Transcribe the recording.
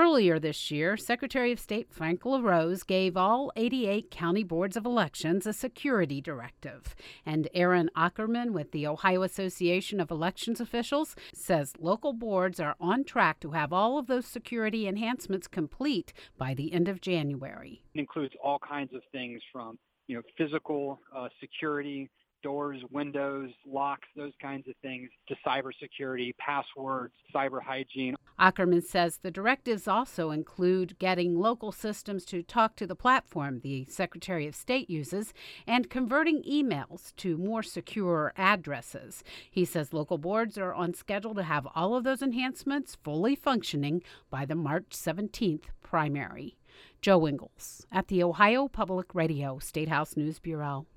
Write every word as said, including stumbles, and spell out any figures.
Earlier this year, Secretary of State Frank LaRose gave all eighty-eight county boards of elections a security directive. And Aaron Ackerman with the Ohio Association of Elections Officials says local boards are on track to have all of those security enhancements complete by the end of January. It includes all kinds of things from, you know, physical uh, security, doors, windows, locks, those kinds of things, to cybersecurity, passwords, cyber hygiene. Ackerman says the directives also include getting local systems to talk to the platform the Secretary of State uses and converting emails to more secure addresses. He says local boards are on schedule to have all of those enhancements fully functioning by the March seventeenth primary. Joe Ingles at the Ohio Public Radio State House News Bureau.